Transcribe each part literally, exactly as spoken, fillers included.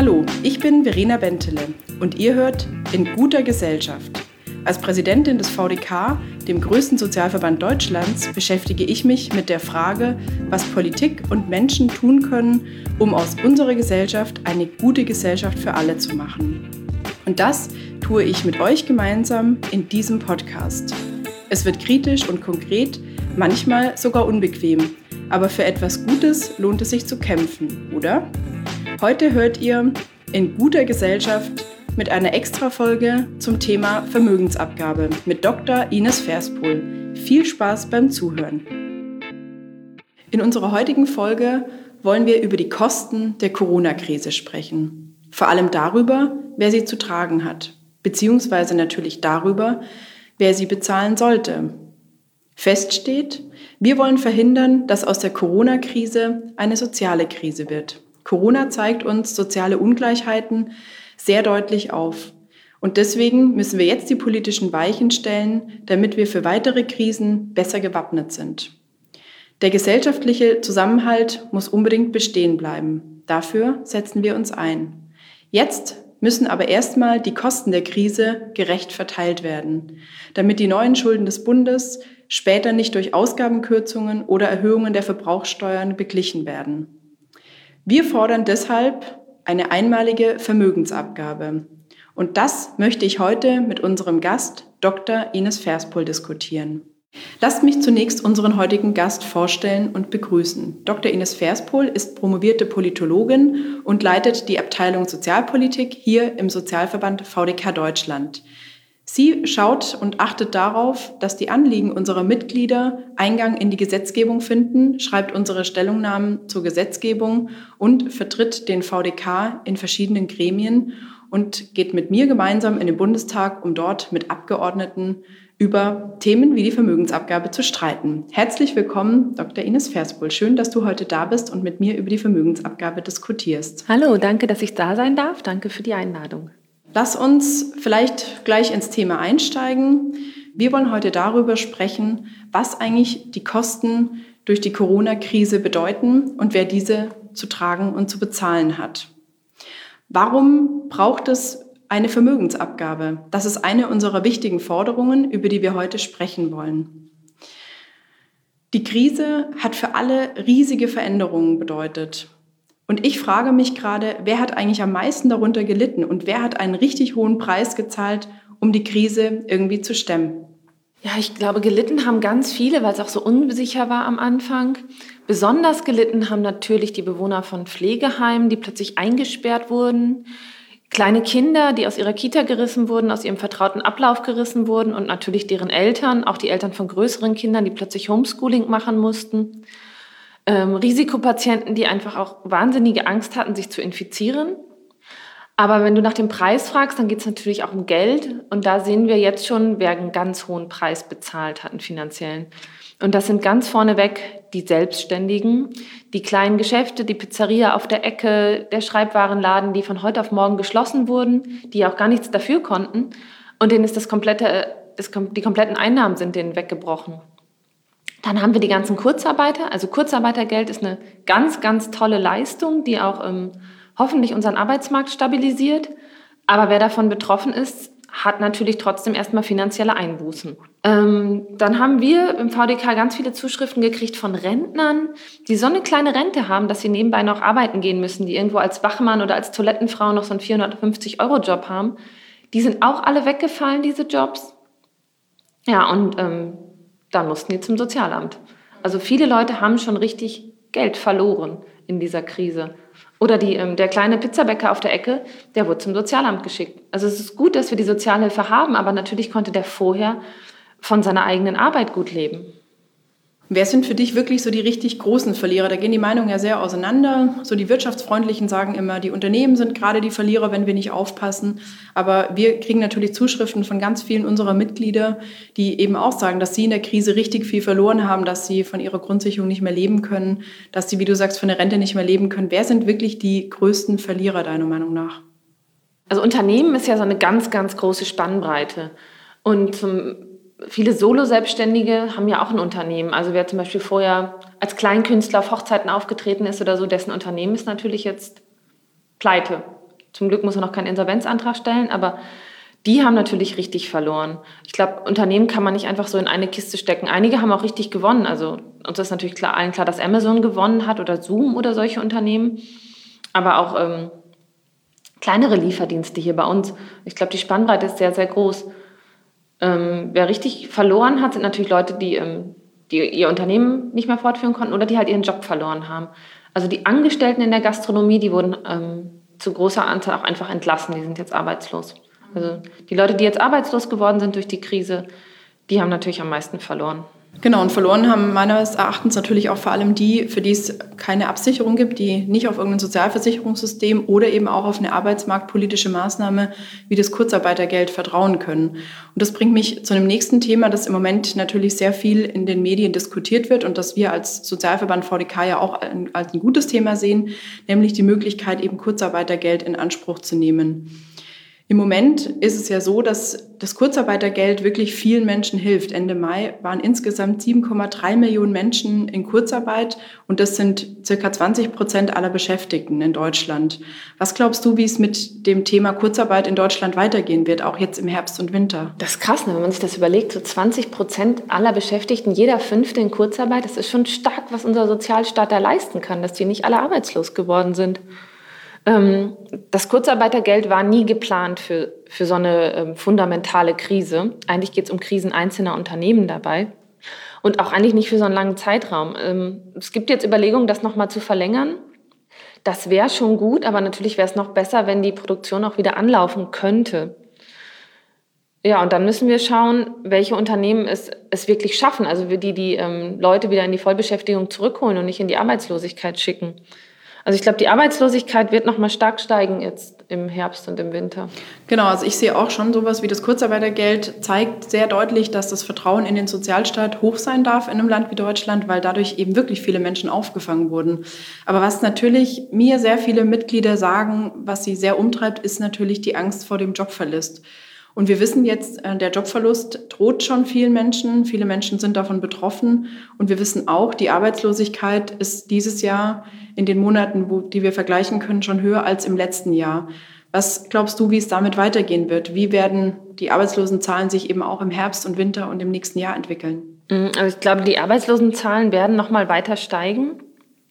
Hallo, ich bin Verena Bentele und ihr hört In guter Gesellschaft. Als Präsidentin des V D K, dem größten Sozialverband Deutschlands, beschäftige ich mich mit der Frage, was Politik und Menschen tun können, um aus unserer Gesellschaft eine gute Gesellschaft für alle zu machen. Und das tue ich mit euch gemeinsam in diesem Podcast. Es wird kritisch und konkret, manchmal sogar unbequem, aber für etwas Gutes lohnt es sich zu kämpfen, oder? Heute hört ihr In guter Gesellschaft mit einer Extrafolge zum Thema Vermögensabgabe mit Doktor Ines Verspohl. Viel Spaß beim Zuhören. In unserer heutigen Folge wollen wir über die Kosten der Corona-Krise sprechen. Vor allem darüber, wer sie zu tragen hat, beziehungsweise natürlich darüber, wer sie bezahlen sollte. Fest steht, wir wollen verhindern, dass aus der Corona-Krise eine soziale Krise wird. Corona zeigt uns soziale Ungleichheiten sehr deutlich auf. Und deswegen müssen wir jetzt die politischen Weichen stellen, damit wir für weitere Krisen besser gewappnet sind. Der gesellschaftliche Zusammenhalt muss unbedingt bestehen bleiben. Dafür setzen wir uns ein. Jetzt müssen aber erstmal die Kosten der Krise gerecht verteilt werden, damit die neuen Schulden des Bundes später nicht durch Ausgabenkürzungen oder Erhöhungen der Verbrauchssteuern beglichen werden. Wir fordern deshalb eine einmalige Vermögensabgabe. Und das möchte ich heute mit unserem Gast Doktor Ines Verspohl diskutieren. Lasst mich zunächst unseren heutigen Gast vorstellen und begrüßen. Doktor Ines Verspohl ist promovierte Politologin und leitet die Abteilung Sozialpolitik hier im Sozialverband V D K Deutschland. Sie schaut und achtet darauf, dass die Anliegen unserer Mitglieder Eingang in die Gesetzgebung finden, schreibt unsere Stellungnahmen zur Gesetzgebung und vertritt den V D K in verschiedenen Gremien und geht mit mir gemeinsam in den Bundestag, um dort mit Abgeordneten über Themen wie die Vermögensabgabe zu streiten. Herzlich willkommen, Doktor Ines Verspohl. Schön, dass du heute da bist und mit mir über die Vermögensabgabe diskutierst. Hallo, danke, dass ich da sein darf. Danke für die Einladung. Lass uns vielleicht gleich ins Thema einsteigen. Wir wollen heute darüber sprechen, was eigentlich die Kosten durch die Corona-Krise bedeuten und wer diese zu tragen und zu bezahlen hat. Warum braucht es eine Vermögensabgabe? Das ist eine unserer wichtigen Forderungen, über die wir heute sprechen wollen. Die Krise hat für alle riesige Veränderungen bedeutet. Und ich frage mich gerade, wer hat eigentlich am meisten darunter gelitten und wer hat einen richtig hohen Preis gezahlt, um die Krise irgendwie zu stemmen? Ja, ich glaube, gelitten haben ganz viele, weil es auch so unsicher war am Anfang. Besonders gelitten haben natürlich die Bewohner von Pflegeheimen, die plötzlich eingesperrt wurden. Kleine Kinder, die aus ihrer Kita gerissen wurden, aus ihrem vertrauten Ablauf gerissen wurden und natürlich deren Eltern, auch die Eltern von größeren Kindern, die plötzlich Homeschooling machen mussten. Ähm, Risikopatienten, die einfach auch wahnsinnige Angst hatten, sich zu infizieren. Aber wenn du nach dem Preis fragst, dann geht es natürlich auch um Geld. Und da sehen wir jetzt schon, wer einen ganz hohen Preis bezahlt hat, einen finanziellen. Und das sind ganz vorneweg die Selbstständigen, die kleinen Geschäfte, die Pizzeria auf der Ecke, der Schreibwarenladen, die von heute auf morgen geschlossen wurden, die auch gar nichts dafür konnten. Und denen ist das komplette, das, die kompletten Einnahmen sind denen weggebrochen. Dann haben wir die ganzen Kurzarbeiter. Also Kurzarbeitergeld ist eine ganz, ganz tolle Leistung, die auch ähm, hoffentlich unseren Arbeitsmarkt stabilisiert. Aber wer davon betroffen ist, hat natürlich trotzdem erstmal finanzielle Einbußen. Ähm, dann haben wir im V D K ganz viele Zuschriften gekriegt von Rentnern, die so eine kleine Rente haben, dass sie nebenbei noch arbeiten gehen müssen, die irgendwo als Wachmann oder als Toilettenfrau noch so einen vierhundertfünfzig Euro Job haben. Die sind auch alle weggefallen, diese Jobs. Ja, und ähm, dann mussten die zum Sozialamt. Also viele Leute haben schon richtig Geld verloren in dieser Krise. Oder die, ähm, der kleine Pizzabäcker auf der Ecke, der wurde zum Sozialamt geschickt. Also es ist gut, dass wir die Sozialhilfe haben, aber natürlich konnte der vorher von seiner eigenen Arbeit gut leben. Wer sind für dich wirklich so die richtig großen Verlierer? Da gehen die Meinungen ja sehr auseinander. So die Wirtschaftsfreundlichen sagen immer, die Unternehmen sind gerade die Verlierer, wenn wir nicht aufpassen. Aber wir kriegen natürlich Zuschriften von ganz vielen unserer Mitglieder, die eben auch sagen, dass sie in der Krise richtig viel verloren haben, dass sie von ihrer Grundsicherung nicht mehr leben können, dass sie, wie du sagst, von der Rente nicht mehr leben können. Wer sind wirklich die größten Verlierer, deiner Meinung nach? Also Unternehmen ist ja so eine ganz, ganz große Spannbreite. Und zum Viele Solo-Selbstständige haben ja auch ein Unternehmen. Also wer zum Beispiel vorher als Kleinkünstler auf Hochzeiten aufgetreten ist oder so, dessen Unternehmen ist natürlich jetzt pleite. zum Glück muss er noch keinen Insolvenzantrag stellen, aber die haben natürlich richtig verloren. Ich glaube, Unternehmen kann man nicht einfach so in eine Kiste stecken. Einige haben auch richtig gewonnen. Also uns ist natürlich klar, allen klar, dass Amazon gewonnen hat oder Zoom oder solche Unternehmen. Aber auch ähm, kleinere Lieferdienste hier bei uns. Ich glaube, die Spannbreite ist sehr, sehr groß. Ähm, wer richtig verloren hat, sind natürlich Leute, die, ähm, die ihr Unternehmen nicht mehr fortführen konnten oder die halt ihren Job verloren haben. Also die Angestellten in der Gastronomie, die wurden ähm, zu großer Anzahl auch einfach entlassen. Die sind jetzt arbeitslos. Also die Leute, die jetzt arbeitslos geworden sind durch die Krise, die haben natürlich am meisten verloren. Genau, und verloren haben meines Erachtens natürlich auch vor allem die, für die es keine Absicherung gibt, die nicht auf irgendein Sozialversicherungssystem oder eben auch auf eine arbeitsmarktpolitische Maßnahme wie das Kurzarbeitergeld vertrauen können. Und das bringt mich zu einem nächsten Thema, das im Moment natürlich sehr viel in den Medien diskutiert wird und das wir als Sozialverband V D K ja auch als ein gutes Thema sehen, nämlich die Möglichkeit, eben Kurzarbeitergeld in Anspruch zu nehmen. Im Moment ist es ja so, dass das Kurzarbeitergeld wirklich vielen Menschen hilft. Ende Mai waren insgesamt sieben Komma drei Millionen Menschen in Kurzarbeit und das sind circa zwanzig Prozent aller Beschäftigten in Deutschland. Was glaubst du, wie es mit dem Thema Kurzarbeit in Deutschland weitergehen wird, auch jetzt im Herbst und Winter? Das ist krass, ne? Wenn man sich das überlegt, so zwanzig Prozent aller Beschäftigten, jeder Fünfte in Kurzarbeit, das ist schon stark, was unser Sozialstaat da leisten kann, dass die nicht alle arbeitslos geworden sind. Das Kurzarbeitergeld war nie geplant für, für so eine ähm, fundamentale Krise. Eigentlich geht es um Krisen einzelner Unternehmen dabei und auch eigentlich nicht für so einen langen Zeitraum. Ähm, es gibt jetzt Überlegungen, das nochmal zu verlängern. Das wäre schon gut, aber natürlich wäre es noch besser, wenn die Produktion auch wieder anlaufen könnte. Ja, und dann müssen wir schauen, welche Unternehmen es, es wirklich schaffen, also die die ähm, Leute wieder in die Vollbeschäftigung zurückholen und nicht in die Arbeitslosigkeit schicken. Also ich glaube, die Arbeitslosigkeit wird noch mal stark steigen jetzt im Herbst und im Winter. Genau, also ich sehe auch schon sowas wie das Kurzarbeitergeld zeigt sehr deutlich, dass das Vertrauen in den Sozialstaat hoch sein darf in einem Land wie Deutschland, weil dadurch eben wirklich viele Menschen aufgefangen wurden. Aber was natürlich mir sehr viele Mitglieder sagen, was sie sehr umtreibt, ist natürlich die Angst vor dem Jobverlust. Und wir wissen jetzt, der Jobverlust droht schon vielen Menschen. Viele Menschen sind davon betroffen. Und wir wissen auch, die Arbeitslosigkeit ist dieses Jahr in den Monaten, wo, die wir vergleichen können, schon höher als im letzten Jahr. Was glaubst du, wie es damit weitergehen wird? Wie werden die Arbeitslosenzahlen sich eben auch im Herbst und Winter und im nächsten Jahr entwickeln? Also ich glaube, die Arbeitslosenzahlen werden noch mal weiter steigen.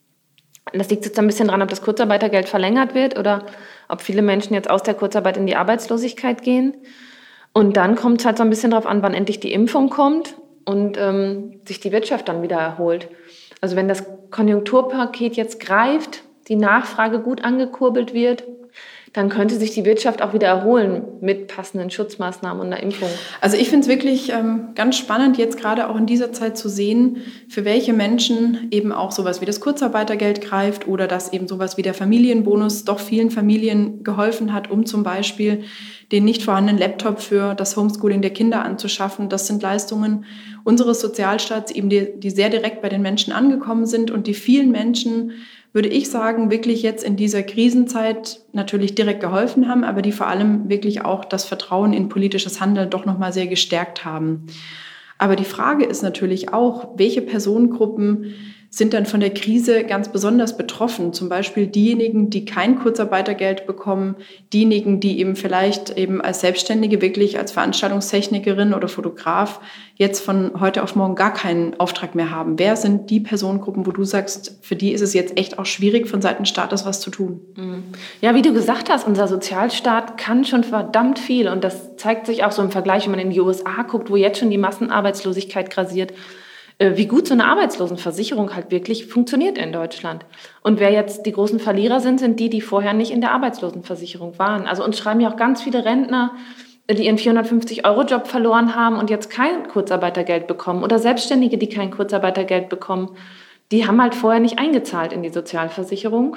Das liegt jetzt ein bisschen daran, ob das Kurzarbeitergeld verlängert wird oder ob viele Menschen jetzt aus der Kurzarbeit in die Arbeitslosigkeit gehen. Und dann kommt es halt so ein bisschen darauf an, wann endlich die Impfung kommt und ähm, sich die Wirtschaft dann wieder erholt. Also wenn das Konjunkturpaket jetzt greift, die Nachfrage gut angekurbelt wird, dann könnte sich die Wirtschaft auch wieder erholen mit passenden Schutzmaßnahmen und einer Impfung. Also ich finde es wirklich ähm, ganz spannend, jetzt gerade auch in dieser Zeit zu sehen, für welche Menschen eben auch sowas wie das Kurzarbeitergeld greift oder dass eben sowas wie der Familienbonus doch vielen Familien geholfen hat, um zum Beispiel den nicht vorhandenen Laptop für das Homeschooling der Kinder anzuschaffen. Das sind Leistungen unseres Sozialstaats, eben die, die sehr direkt bei den Menschen angekommen sind und die vielen Menschen, würde ich sagen, wirklich jetzt in dieser Krisenzeit natürlich direkt geholfen haben, aber die vor allem wirklich auch das Vertrauen in politisches Handeln doch nochmal sehr gestärkt haben. Aber die Frage ist natürlich auch, welche Personengruppen sind dann von der Krise ganz besonders betroffen? Zum Beispiel diejenigen, die kein Kurzarbeitergeld bekommen, diejenigen, die eben vielleicht eben als Selbstständige wirklich als Veranstaltungstechnikerin oder Fotograf jetzt von heute auf morgen gar keinen Auftrag mehr haben. Wer sind die Personengruppen, wo du sagst, für die ist es jetzt echt auch schwierig, von Seiten des Staates was zu tun? Ja, wie du gesagt hast, unser Sozialstaat kann schon verdammt viel und das zeigt sich auch so im Vergleich, wenn man in die U S A guckt, wo jetzt schon die Massenarbeitslosigkeit grassiert, wie gut so eine Arbeitslosenversicherung halt wirklich funktioniert in Deutschland. Und wer jetzt die großen Verlierer sind, sind die, die vorher nicht in der Arbeitslosenversicherung waren. Also uns schreiben ja auch ganz viele Rentner, die ihren vierhundertfünfzig-Euro-Job verloren haben und jetzt kein Kurzarbeitergeld bekommen. Oder Selbstständige, die kein Kurzarbeitergeld bekommen. Die haben halt vorher nicht eingezahlt in die Sozialversicherung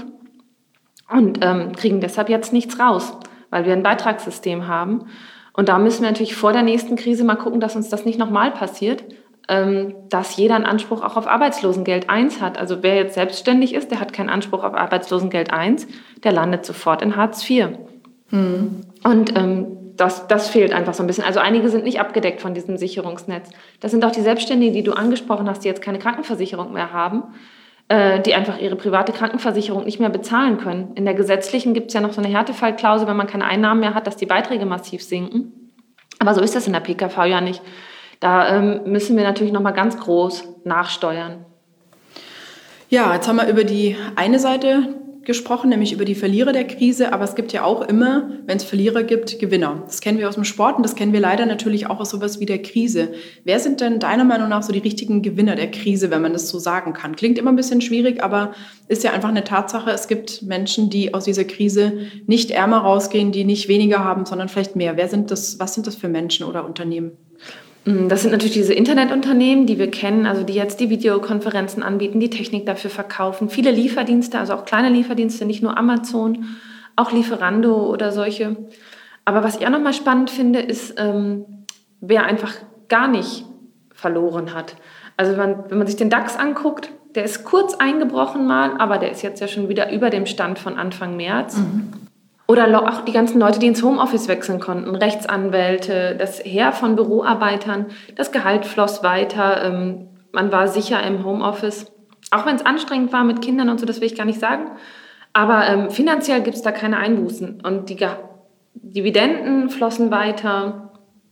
und ähm, kriegen deshalb jetzt nichts raus, weil wir ein Beitragssystem haben. Und da müssen wir natürlich vor der nächsten Krise mal gucken, dass uns das nicht nochmal passiert, dass jeder einen Anspruch auch auf Arbeitslosengeld eins hat. Also wer jetzt selbstständig ist, der hat keinen Anspruch auf Arbeitslosengeld eins, der landet sofort in Hartz vier. Hm. Und ähm, das, das fehlt einfach so ein bisschen. Also einige sind nicht abgedeckt von diesem Sicherungsnetz. Das sind auch die Selbstständigen, die du angesprochen hast, die jetzt keine Krankenversicherung mehr haben. äh, die einfach ihre private Krankenversicherung nicht mehr bezahlen können. In der gesetzlichen gibt es ja noch so eine Härtefallklausel, wenn man keine Einnahmen mehr hat, dass die Beiträge massiv sinken. Aber so ist das in der P K V ja nicht. Da ähm, müssen wir natürlich noch mal ganz groß nachsteuern. Ja, jetzt haben wir über die eine Seite gesprochen, nämlich über die Verlierer der Krise. Aber es gibt ja auch immer, wenn es Verlierer gibt, Gewinner. Das kennen wir aus dem Sport und das kennen wir leider natürlich auch aus sowas wie der Krise. Wer sind denn deiner Meinung nach so die richtigen Gewinner der Krise, wenn man das so sagen kann? Klingt immer ein bisschen schwierig, aber ist ja einfach eine Tatsache. Es gibt Menschen, die aus dieser Krise nicht ärmer rausgehen, die nicht weniger haben, sondern vielleicht mehr. Wer sind das, was sind das für Menschen oder Unternehmen? Das sind natürlich diese Internetunternehmen, die wir kennen, also die jetzt die Videokonferenzen anbieten, die Technik dafür verkaufen. Viele Lieferdienste, also auch kleine Lieferdienste, nicht nur Amazon, auch Lieferando oder solche. Aber was ich auch nochmal spannend finde, ist, ähm, wer einfach gar nicht verloren hat. Also wenn, wenn man sich den DAX anguckt, der ist kurz eingebrochen mal, aber der ist jetzt ja schon wieder über dem Stand von Anfang März. Mhm. Oder auch die ganzen Leute, die ins Homeoffice wechseln konnten, Rechtsanwälte, das Heer von Büroarbeitern, das Gehalt floss weiter, ähm, man war sicher im Homeoffice. Auch wenn es anstrengend war mit Kindern und so, das will ich gar nicht sagen. Aber ähm, finanziell gibt es da keine Einbußen. Und die Ge- Dividenden flossen weiter,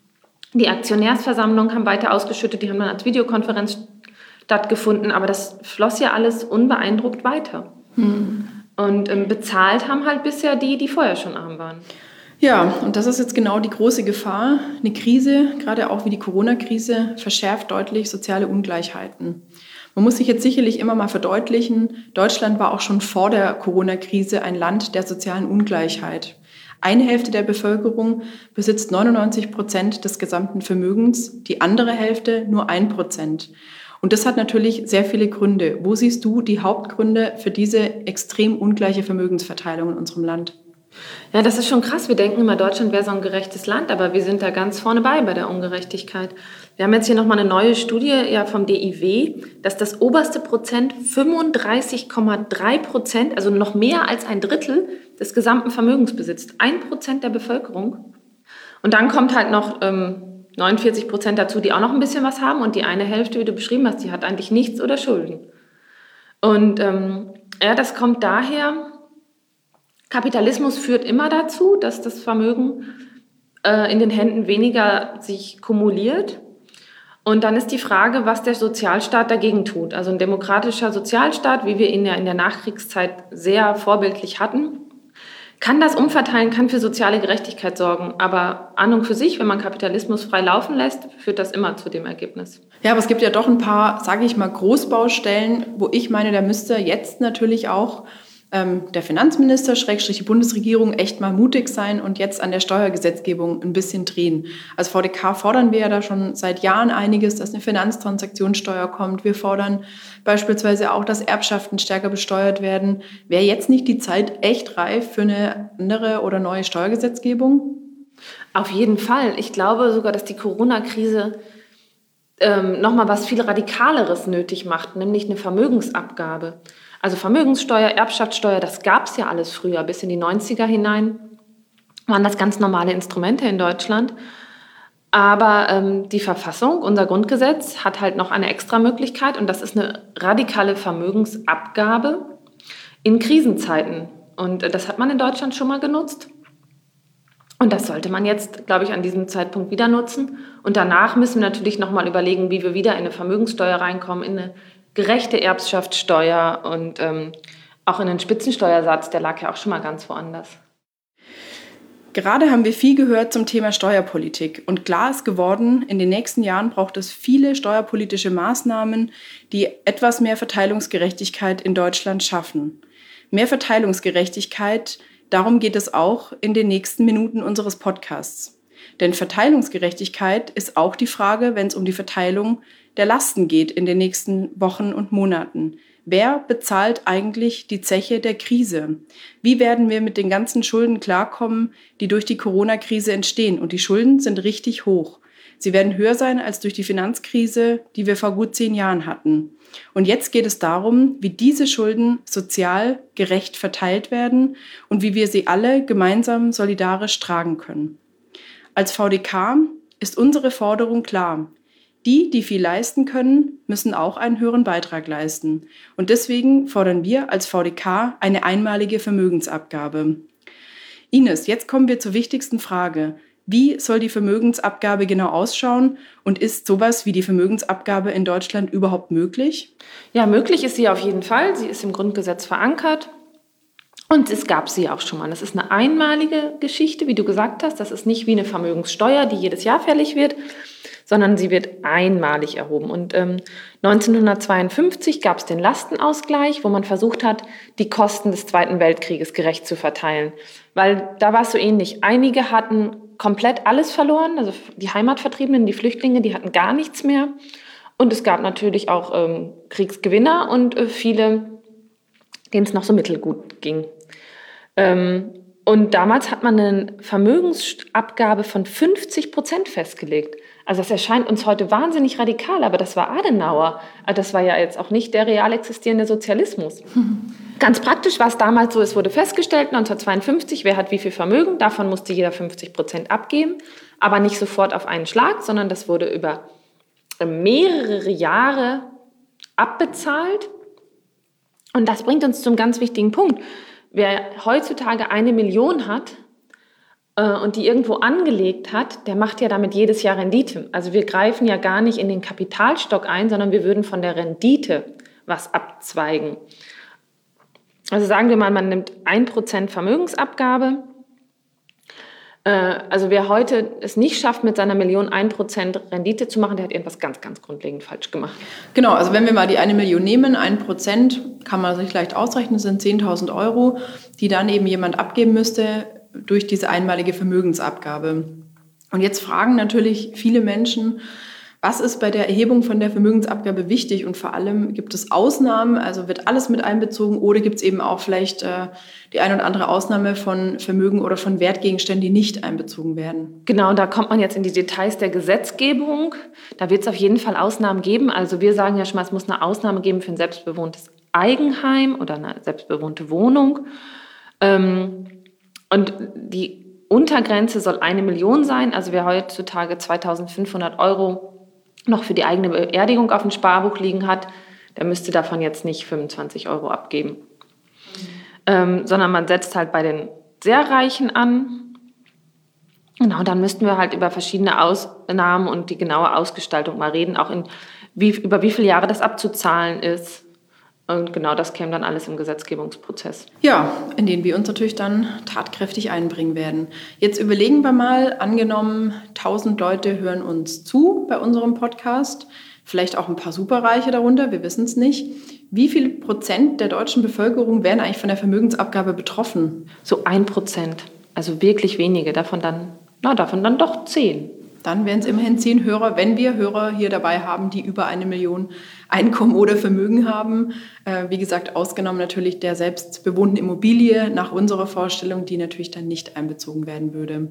die Aktionärsversammlungen haben weiter ausgeschüttet, die haben dann als Videokonferenz stattgefunden, aber das floss ja alles unbeeindruckt weiter. Hm. Und ähm, bezahlt haben halt bisher die, die vorher schon arm waren. Ja, und das ist jetzt genau die große Gefahr. Eine Krise, gerade auch wie die Corona-Krise, verschärft deutlich soziale Ungleichheiten. Man muss sich jetzt sicherlich immer mal verdeutlichen, Deutschland war auch schon vor der Corona-Krise ein Land der sozialen Ungleichheit. Eine Hälfte der Bevölkerung besitzt neunundneunzig Prozent des gesamten Vermögens, die andere Hälfte nur ein Prozent. Und das hat natürlich sehr viele Gründe. Wo siehst du die Hauptgründe für diese extrem ungleiche Vermögensverteilung in unserem Land? Ja, das ist schon krass. Wir denken immer, Deutschland wäre so ein gerechtes Land, aber wir sind da ganz vorne bei bei der Ungerechtigkeit. Wir haben jetzt hier nochmal eine neue Studie ja, vom D I W, dass das oberste Prozent fünfunddreißig Komma drei Prozent, also noch mehr als ein Drittel des gesamten Vermögens besitzt. Ein Prozent der Bevölkerung. Und dann kommt halt noch ähm, neunundvierzig Prozent dazu, die auch noch ein bisschen was haben. Und die eine Hälfte, wie du beschrieben hast, die hat eigentlich nichts oder Schulden. Und ähm, ja, das kommt daher, Kapitalismus führt immer dazu, dass das Vermögen äh, in den Händen weniger sich kumuliert. Und dann ist die Frage, was der Sozialstaat dagegen tut. Also ein demokratischer Sozialstaat, wie wir ihn ja in der Nachkriegszeit sehr vorbildlich hatten, kann das umverteilen, kann für soziale Gerechtigkeit sorgen. Aber an und für sich, wenn man Kapitalismus frei laufen lässt, führt das immer zu dem Ergebnis. Ja, aber es gibt ja doch ein paar, sage ich mal, Großbaustellen, wo ich meine, da müsste jetzt natürlich auch ähm, der Finanzminister, Schrägstrich die Bundesregierung, echt mal mutig sein und jetzt an der Steuergesetzgebung ein bisschen drehen. Als V D K fordern wir ja da schon seit Jahren einiges, dass eine Finanztransaktionssteuer kommt. Wir fordern beispielsweise auch, dass Erbschaften stärker besteuert werden. Wäre jetzt nicht die Zeit echt reif für eine andere oder neue Steuergesetzgebung? Auf jeden Fall. Ich glaube sogar, dass die Corona-Krise ähm, nochmal was viel Radikaleres nötig macht, nämlich eine Vermögensabgabe. Also Vermögenssteuer, Erbschaftssteuer, das gab es ja alles früher, bis in die neunziger hinein waren das ganz normale Instrumente in Deutschland. Aber ähm, die Verfassung, unser Grundgesetz, hat halt noch eine extra Möglichkeit und das ist eine radikale Vermögensabgabe in Krisenzeiten. Und äh, das hat man in Deutschland schon mal genutzt. Und das sollte man jetzt, glaube ich, an diesem Zeitpunkt wieder nutzen. Und danach müssen wir natürlich nochmal überlegen, wie wir wieder in eine Vermögenssteuer reinkommen, in eine gerechte Erbschaftssteuer und ähm, auch in den Spitzensteuersatz, der lag ja auch schon mal ganz woanders. Gerade haben wir viel gehört zum Thema Steuerpolitik und klar ist geworden, in den nächsten Jahren braucht es viele steuerpolitische Maßnahmen, die etwas mehr Verteilungsgerechtigkeit in Deutschland schaffen. Mehr Verteilungsgerechtigkeit, darum geht es auch in den nächsten Minuten unseres Podcasts. Denn Verteilungsgerechtigkeit ist auch die Frage, wenn es um die Verteilung der Lasten geht in den nächsten Wochen und Monaten. Wer bezahlt eigentlich die Zeche der Krise? Wie werden wir mit den ganzen Schulden klarkommen, die durch die Corona-Krise entstehen? Und die Schulden sind richtig hoch. Sie werden höher sein als durch die Finanzkrise, die wir vor gut zehn Jahren hatten. Und jetzt geht es darum, wie diese Schulden sozial gerecht verteilt werden und wie wir sie alle gemeinsam solidarisch tragen können. Als V D K ist unsere Forderung klar. Die, die viel leisten können, müssen auch einen höheren Beitrag leisten. Und deswegen fordern wir als V D K eine einmalige Vermögensabgabe. Ines, jetzt kommen wir zur wichtigsten Frage. Wie soll die Vermögensabgabe genau ausschauen und ist sowas wie die Vermögensabgabe in Deutschland überhaupt möglich? Ja, möglich ist sie auf jeden Fall. Sie ist im Grundgesetz verankert und es gab sie auch schon mal. Das ist eine einmalige Geschichte, wie du gesagt hast. Das ist nicht wie eine Vermögenssteuer, die jedes Jahr fällig wird, sondern sie wird einmalig erhoben. Und ähm, neunzehnhundertzweiundfünfzig gab es den Lastenausgleich, wo man versucht hat, die Kosten des Zweiten Weltkrieges gerecht zu verteilen. Weil da war es so ähnlich. Einige hatten komplett alles verloren, also die Heimatvertriebenen, die Flüchtlinge, die hatten gar nichts mehr. Und es gab natürlich auch ähm, Kriegsgewinner und äh, viele, denen es noch so mittelgut ging. Ähm, und damals hat man eine Vermögensabgabe von fünfzig Prozent festgelegt. Also das erscheint uns heute wahnsinnig radikal, aber das war Adenauer. Das war ja jetzt auch nicht der real existierende Sozialismus. Mhm. Ganz praktisch war es damals so, es wurde festgestellt, neunzehnhundertzweiundfünfzig, wer hat wie viel Vermögen, davon musste jeder fünfzig Prozent abgeben, aber nicht sofort auf einen Schlag, sondern das wurde über mehrere Jahre abbezahlt. Und das bringt uns zum ganz wichtigen Punkt. Wer heutzutage eine Million hat, und die irgendwo angelegt hat, der macht ja damit jedes Jahr Rendite. Also wir greifen ja gar nicht in den Kapitalstock ein, sondern wir würden von der Rendite was abzweigen. Also sagen wir mal, man nimmt ein Prozent Vermögensabgabe. Also wer heute es nicht schafft, mit seiner Million ein Prozent Rendite zu machen, der hat irgendwas ganz, ganz grundlegend falsch gemacht. Genau, also wenn wir mal die eine Million nehmen, ein Prozent kann man sich leicht ausrechnen, sind zehntausend Euro, die dann eben jemand abgeben müsste, durch diese einmalige Vermögensabgabe. Und jetzt fragen natürlich viele Menschen, was ist bei der Erhebung von der Vermögensabgabe wichtig und vor allem gibt es Ausnahmen, also wird alles mit einbezogen oder gibt es eben auch vielleicht äh, die ein oder andere Ausnahme von Vermögen oder von Wertgegenständen, die nicht einbezogen werden? Genau, da kommt man jetzt in die Details der Gesetzgebung. Da wird es auf jeden Fall Ausnahmen geben. Also wir sagen ja schon mal, es muss eine Ausnahme geben für ein selbstbewohntes Eigenheim oder eine selbstbewohnte Wohnung. Ähm, Und die Untergrenze soll eine Million sein. Also wer heutzutage zweitausendfünfhundert Euro noch für die eigene Beerdigung auf dem Sparbuch liegen hat, der müsste davon jetzt nicht fünfundzwanzig Euro abgeben. Mhm. Ähm, sondern man setzt halt bei den sehr Reichen an. Genau, dann müssten wir halt über verschiedene Ausnahmen und die genaue Ausgestaltung mal reden, auch in wie, über wie viele Jahre das abzuzahlen ist. Und genau das käme dann alles im Gesetzgebungsprozess. Ja, in den wir uns natürlich dann tatkräftig einbringen werden. Jetzt überlegen wir mal, angenommen, tausend Leute hören uns zu bei unserem Podcast, vielleicht auch ein paar Superreiche darunter, wir wissen es nicht. Wie viel Prozent der deutschen Bevölkerung wären eigentlich von der Vermögensabgabe betroffen? So ein Prozent, also wirklich wenige, davon dann, na, davon dann doch zehn. Dann wären es immerhin zehn Hörer, wenn wir Hörer hier dabei haben, die über eine Million Einkommen oder Vermögen haben. Äh, wie gesagt, ausgenommen natürlich der selbst bewohnten Immobilie nach unserer Vorstellung, die natürlich dann nicht einbezogen werden würde.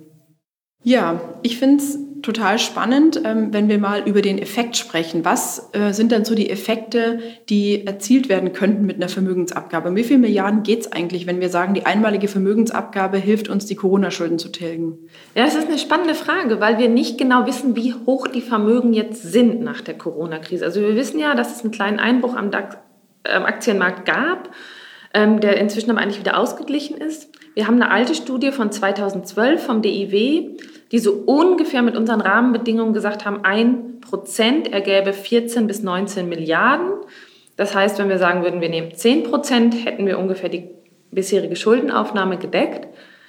Ja, ich finde es total spannend, ähm, wenn wir mal über den Effekt sprechen. Was äh, sind denn so die Effekte, die erzielt werden könnten mit einer Vermögensabgabe? Um wie viele Milliarden geht es eigentlich, wenn wir sagen, die einmalige Vermögensabgabe hilft uns, die Corona-Schulden zu tilgen? Ja, das ist eine spannende Frage, weil wir nicht genau wissen, wie hoch die Vermögen jetzt sind nach der Corona-Krise. Also wir wissen ja, dass es einen kleinen Einbruch am DAX, äh, Aktienmarkt gab, ähm, der inzwischen aber eigentlich wieder ausgeglichen ist. Wir haben eine alte Studie von zweitausendzwölf vom D I W, die so ungefähr mit unseren Rahmenbedingungen gesagt haben, ein Prozent ergäbe vierzehn bis neunzehn Milliarden. Das heißt, wenn wir sagen würden, wir nehmen zehn Prozent, hätten wir ungefähr die bisherige Schuldenaufnahme gedeckt.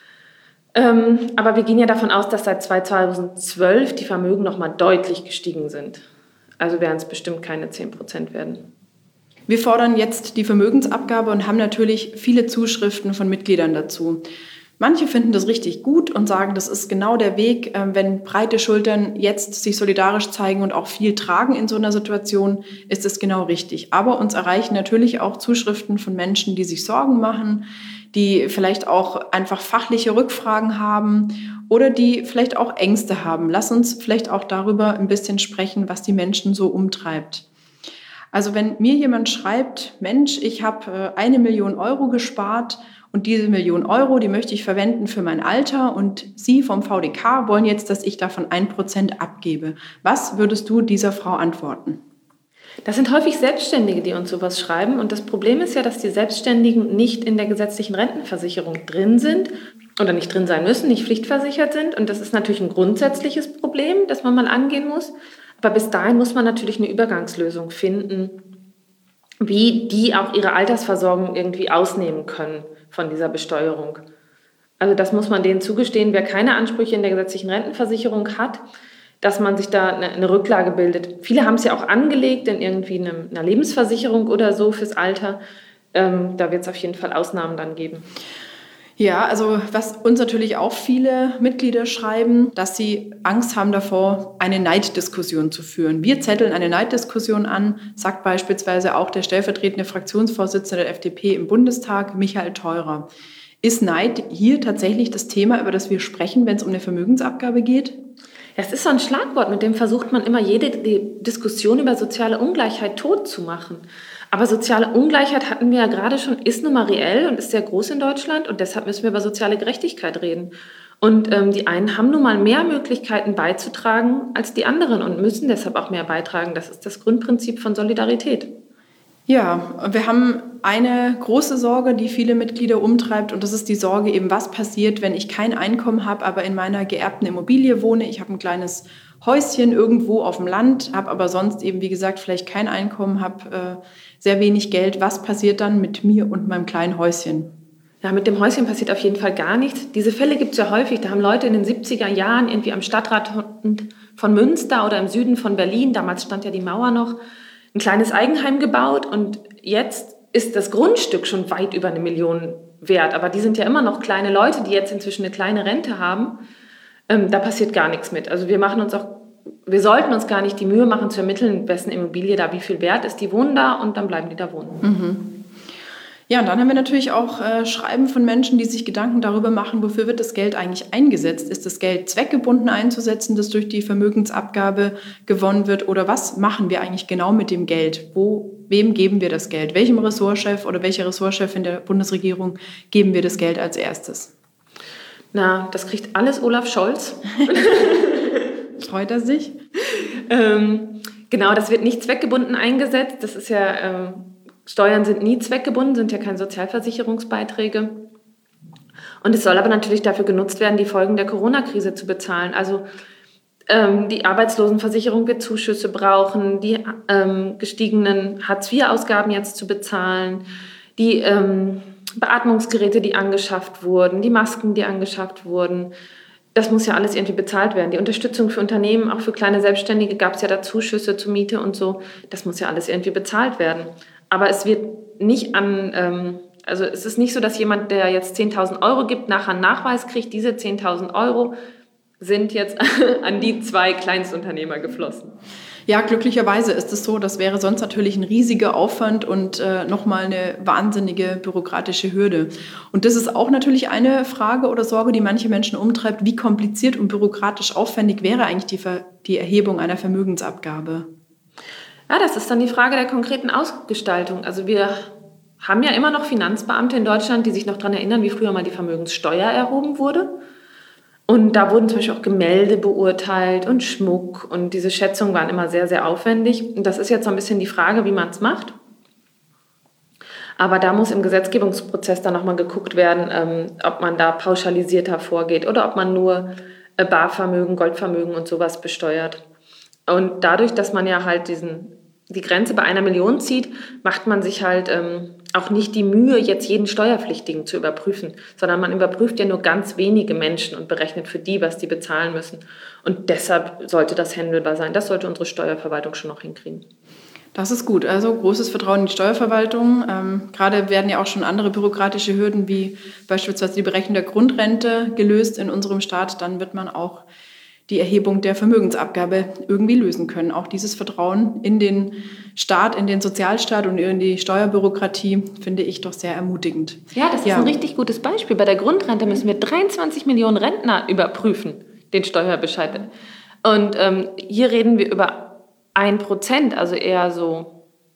Ähm, aber wir gehen ja davon aus, dass seit zweitausendzwölf die Vermögen nochmal deutlich gestiegen sind. Also werden es bestimmt keine zehn Prozent werden. Wir fordern jetzt die Vermögensabgabe und haben natürlich viele Zuschriften von Mitgliedern dazu. Manche finden das richtig gut und sagen, das ist genau der Weg, wenn breite Schultern jetzt sich solidarisch zeigen und auch viel tragen in so einer Situation, ist es genau richtig. Aber uns erreichen natürlich auch Zuschriften von Menschen, die sich Sorgen machen, die vielleicht auch einfach fachliche Rückfragen haben oder die vielleicht auch Ängste haben. Lass uns vielleicht auch darüber ein bisschen sprechen, was die Menschen so umtreibt. Also wenn mir jemand schreibt, Mensch, ich habe eine Million Euro gespart und diese Million Euro, die möchte ich verwenden für mein Alter und Sie vom V D K wollen jetzt, dass ich davon ein Prozent abgebe. Was würdest du dieser Frau antworten? Das sind häufig Selbstständige, die uns sowas schreiben. Und das Problem ist ja, dass die Selbstständigen nicht in der gesetzlichen Rentenversicherung drin sind oder nicht drin sein müssen, nicht pflichtversichert sind. Und das ist natürlich ein grundsätzliches Problem, das man mal angehen muss. Aber bis dahin muss man natürlich eine Übergangslösung finden, wie die auch ihre Altersversorgung irgendwie ausnehmen können von dieser Besteuerung. Also das muss man denen zugestehen, wer keine Ansprüche in der gesetzlichen Rentenversicherung hat, dass man sich da eine, eine Rücklage bildet. Viele haben es ja auch angelegt in irgendwie eine, einer Lebensversicherung oder so fürs Alter. Ähm, da wird es auf jeden Fall Ausnahmen dann geben. Ja, also was uns natürlich auch viele Mitglieder schreiben, dass sie Angst haben davor, eine Neiddiskussion zu führen. Wir zetteln eine Neiddiskussion an, sagt beispielsweise auch der stellvertretende Fraktionsvorsitzende der F D P im Bundestag, Michael Theurer. Ist Neid hier tatsächlich das Thema, über das wir sprechen, wenn es um eine Vermögensabgabe geht? Ja, es ist so ein Schlagwort, mit dem versucht man immer jede Diskussion über soziale Ungleichheit tot zu machen. Aber soziale Ungleichheit, hatten wir ja gerade schon, ist nun mal reell und ist sehr groß in Deutschland und deshalb müssen wir über soziale Gerechtigkeit reden. Und ähm, die einen haben nun mal mehr Möglichkeiten beizutragen als die anderen und müssen deshalb auch mehr beitragen. Das ist das Grundprinzip von Solidarität. Ja, wir haben eine große Sorge, die viele Mitglieder umtreibt und das ist die Sorge eben, was passiert, wenn ich kein Einkommen habe, aber in meiner geerbten Immobilie wohne. Ich habe ein kleines Häuschen irgendwo auf dem Land, habe aber sonst eben, wie gesagt, vielleicht kein Einkommen, habe äh, sehr wenig Geld. Was passiert dann mit mir und meinem kleinen Häuschen? Ja, mit dem Häuschen passiert auf jeden Fall gar nichts. Diese Fälle gibt es ja häufig. Da haben Leute in den siebziger Jahren irgendwie am Stadtrat von Münster oder im Süden von Berlin, damals stand ja die Mauer noch, ein kleines Eigenheim gebaut und jetzt ist das Grundstück schon weit über eine Million wert. Aber die sind ja immer noch kleine Leute, die jetzt inzwischen eine kleine Rente haben. Ähm, da passiert gar nichts mit. Also wir machen uns auch, wir sollten uns gar nicht die Mühe machen zu ermitteln, wessen Immobilie da wie viel wert ist. Die wohnen da und dann bleiben die da wohnen. Mhm. Ja, und dann haben wir natürlich auch äh, Schreiben von Menschen, die sich Gedanken darüber machen, wofür wird das Geld eigentlich eingesetzt? Ist das Geld zweckgebunden einzusetzen, das durch die Vermögensabgabe gewonnen wird? Oder was machen wir eigentlich genau mit dem Geld? Wo, wem geben wir das Geld? Welchem Ressortchef oder welcher Ressortchef der Bundesregierung geben wir das Geld als erstes? Na, das kriegt alles Olaf Scholz. Freut er sich? ähm, genau, das wird nicht zweckgebunden eingesetzt. Das ist ja... Ähm Steuern sind nie zweckgebunden, sind ja keine Sozialversicherungsbeiträge. Und es soll aber natürlich dafür genutzt werden, die Folgen der Corona-Krise zu bezahlen. Also ähm, die Arbeitslosenversicherung wird Zuschüsse brauchen, die ähm, gestiegenen Hartz vier Ausgaben jetzt zu bezahlen, die ähm, Beatmungsgeräte, die angeschafft wurden, die Masken, die angeschafft wurden. Das muss ja alles irgendwie bezahlt werden. Die Unterstützung für Unternehmen, auch für kleine Selbstständige, gab es ja da Zuschüsse zur Miete und so. Das muss ja alles irgendwie bezahlt werden. Aber es wird nicht an, ähm, also es ist nicht so, dass jemand, der jetzt zehntausend Euro gibt, nachher einen Nachweis kriegt, diese zehntausend Euro sind jetzt an die zwei Kleinstunternehmer geflossen. Ja, glücklicherweise ist es so. Das wäre sonst natürlich ein riesiger Aufwand und äh, nochmal eine wahnsinnige bürokratische Hürde. Und das ist auch natürlich eine Frage oder Sorge, die manche Menschen umtreibt. Wie kompliziert und bürokratisch aufwendig wäre eigentlich die, Ver- die Erhebung einer Vermögensabgabe? Ja, das ist dann die Frage der konkreten Ausgestaltung. Also wir haben ja immer noch Finanzbeamte in Deutschland, die sich noch daran erinnern, wie früher mal die Vermögenssteuer erhoben wurde. Und da wurden zum Beispiel auch Gemälde beurteilt und Schmuck. Und diese Schätzungen waren immer sehr, sehr aufwendig. Und das ist jetzt so ein bisschen die Frage, wie man es macht. Aber da muss im Gesetzgebungsprozess dann nochmal geguckt werden, ähm, ob man da pauschalisierter vorgeht oder ob man nur äh, Barvermögen, Goldvermögen und sowas besteuert. Und dadurch, dass man ja halt diesen, die Grenze bei einer Million zieht, macht man sich halt ähm, auch nicht die Mühe, jetzt jeden Steuerpflichtigen zu überprüfen, sondern man überprüft ja nur ganz wenige Menschen und berechnet für die, was die bezahlen müssen. Und deshalb sollte das handelbar sein. Das sollte unsere Steuerverwaltung schon noch hinkriegen. Das ist gut. Also großes Vertrauen in die Steuerverwaltung. Ähm, gerade werden ja auch schon andere bürokratische Hürden wie beispielsweise die Berechnung der Grundrente gelöst in unserem Staat. Dann wird man auch die Erhebung der Vermögensabgabe irgendwie lösen können. Auch dieses Vertrauen in den Staat, in den Sozialstaat und in die Steuerbürokratie finde ich doch sehr ermutigend. Ja, das ja. ist ein richtig gutes Beispiel. Bei der Grundrente müssen wir dreiundzwanzig Millionen Rentner überprüfen, den Steuerbescheid. Und ähm, hier reden wir über ein Prozent, also eher so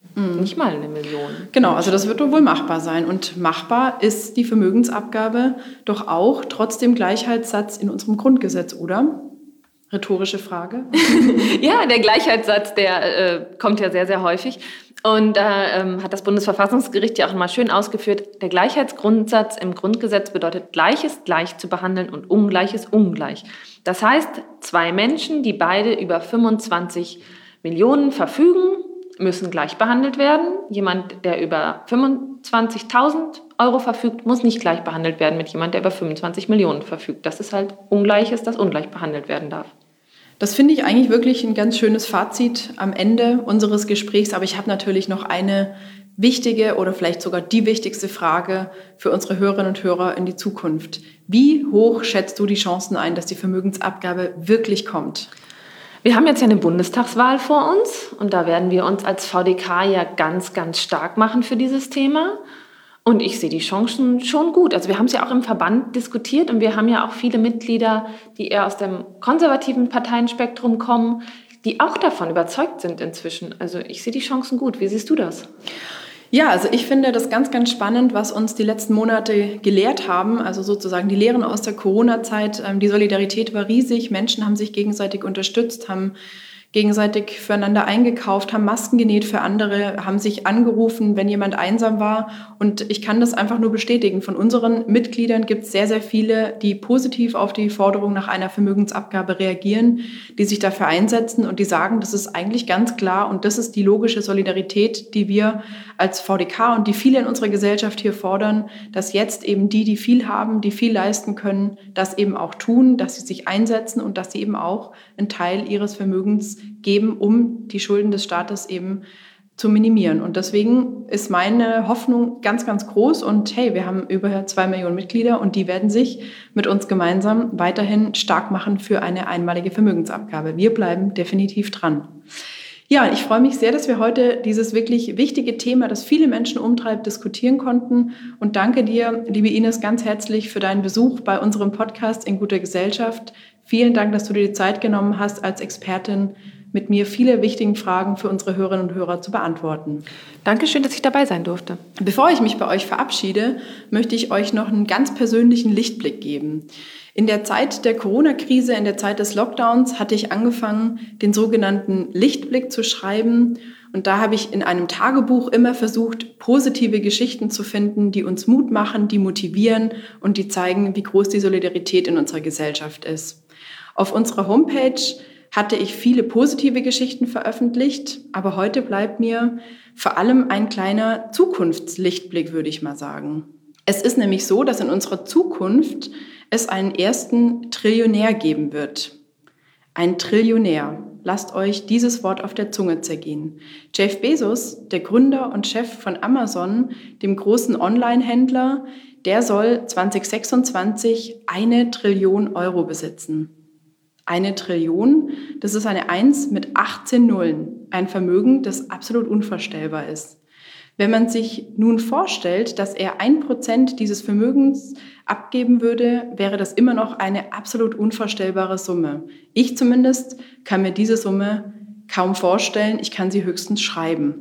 Mhm. Nicht mal eine Million. Genau, also das wird doch wohl machbar sein. Und machbar ist die Vermögensabgabe doch auch trotz dem Gleichheitssatz in unserem Grundgesetz, oder? Rhetorische Frage. Ja, der Gleichheitssatz, der äh, kommt ja sehr, sehr häufig. Und da ähm, hat das Bundesverfassungsgericht ja auch mal schön ausgeführt, der Gleichheitsgrundsatz im Grundgesetz bedeutet, Gleiches gleich zu behandeln und Ungleiches ungleich. Das heißt, zwei Menschen, die beide über fünfundzwanzig Millionen verfügen, müssen gleich behandelt werden. Jemand, der über fünfundzwanzigtausend Euro verfügt, muss nicht gleich behandelt werden mit jemand, der über fünfundzwanzig Millionen verfügt. Das ist halt Ungleiches, das ungleich behandelt werden darf. Das finde ich eigentlich wirklich ein ganz schönes Fazit am Ende unseres Gesprächs. Aber ich habe natürlich noch eine wichtige oder vielleicht sogar die wichtigste Frage für unsere Hörerinnen und Hörer in die Zukunft. Wie hoch schätzt du die Chancen ein, dass die Vermögensabgabe wirklich kommt? Wir haben jetzt ja eine Bundestagswahl vor uns und da werden wir uns als V D K ja ganz, ganz stark machen für dieses Thema. Und ich sehe die Chancen schon gut. Also wir haben es ja auch im Verband diskutiert und wir haben ja auch viele Mitglieder, die eher aus dem konservativen Parteienspektrum kommen, die auch davon überzeugt sind inzwischen. Also ich sehe die Chancen gut. Wie siehst du das? Ja, also ich finde das ganz, ganz spannend, was uns die letzten Monate gelehrt haben. Also sozusagen die Lehren aus der Corona-Zeit. Die Solidarität war riesig. Menschen haben sich gegenseitig unterstützt, haben gegenseitig füreinander eingekauft, haben Masken genäht für andere, haben sich angerufen, wenn jemand einsam war. Und ich kann das einfach nur bestätigen. Von unseren Mitgliedern gibt es sehr, sehr viele, die positiv auf die Forderung nach einer Vermögensabgabe reagieren, die sich dafür einsetzen und die sagen, das ist eigentlich ganz klar und das ist die logische Solidarität, die wir als V D K und die viele in unserer Gesellschaft hier fordern, dass jetzt eben die, die viel haben, die viel leisten können, das eben auch tun, dass sie sich einsetzen und dass sie eben auch einen Teil ihres Vermögens geben, um die Schulden des Staates eben zu minimieren. Und deswegen ist meine Hoffnung ganz, ganz groß. Und hey, wir haben über zwei Millionen Mitglieder und die werden sich mit uns gemeinsam weiterhin stark machen für eine einmalige Vermögensabgabe. Wir bleiben definitiv dran. Ja, ich freue mich sehr, dass wir heute dieses wirklich wichtige Thema, das viele Menschen umtreibt, diskutieren konnten. Und danke dir, liebe Ines, ganz herzlich für deinen Besuch bei unserem Podcast In guter Gesellschaft. Vielen Dank, dass du dir die Zeit genommen hast, als Expertin mit mir viele wichtige Fragen für unsere Hörerinnen und Hörer zu beantworten. Dankeschön, dass ich dabei sein durfte. Bevor ich mich bei euch verabschiede, möchte ich euch noch einen ganz persönlichen Lichtblick geben. In der Zeit der Corona-Krise, in der Zeit des Lockdowns, hatte ich angefangen, den sogenannten Lichtblick zu schreiben. Und da habe ich in einem Tagebuch immer versucht, positive Geschichten zu finden, die uns Mut machen, die motivieren und die zeigen, wie groß die Solidarität in unserer Gesellschaft ist. Auf unserer Homepage hatte ich viele positive Geschichten veröffentlicht, aber heute bleibt mir vor allem ein kleiner Zukunftslichtblick, würde ich mal sagen. Es ist nämlich so, dass in unserer Zukunft es einen ersten Trillionär geben wird. Ein Trillionär. Lasst euch dieses Wort auf der Zunge zergehen. Jeff Bezos, der Gründer und Chef von Amazon, dem großen Online-Händler, der soll zwanzig sechsundzwanzig eine Trillion Euro besitzen. Eine Trillion, das ist eine Eins mit achtzehn Nullen, ein Vermögen, das absolut unvorstellbar ist. Wenn man sich nun vorstellt, dass er ein Prozent dieses Vermögens abgeben würde, wäre das immer noch eine absolut unvorstellbare Summe. Ich zumindest kann mir diese Summe kaum vorstellen, ich kann sie höchstens schreiben.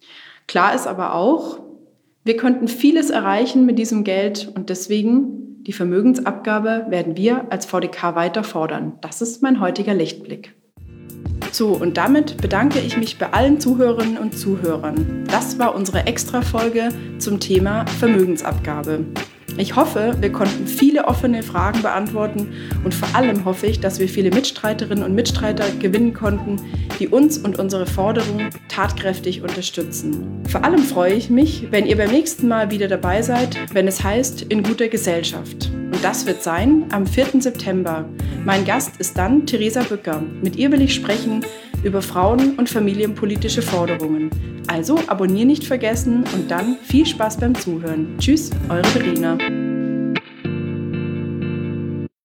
Klar ist aber auch, wir könnten vieles erreichen mit diesem Geld und deswegen die Vermögensabgabe werden wir als V D K weiter fordern. Das ist mein heutiger Lichtblick. So, und damit bedanke ich mich bei allen Zuhörerinnen und Zuhörern. Das war unsere Extra-Folge zum Thema Vermögensabgabe. Ich hoffe, wir konnten viele offene Fragen beantworten und vor allem hoffe ich, dass wir viele Mitstreiterinnen und Mitstreiter gewinnen konnten, die uns und unsere Forderungen tatkräftig unterstützen. Vor allem freue ich mich, wenn ihr beim nächsten Mal wieder dabei seid, wenn es heißt In guter Gesellschaft. Und das wird sein am vierten September. Mein Gast ist dann Theresa Bücker. Mit ihr will ich sprechen über Frauen- und familienpolitische Forderungen. Also abonnieren nicht vergessen und dann viel Spaß beim Zuhören. Tschüss, eure Verena.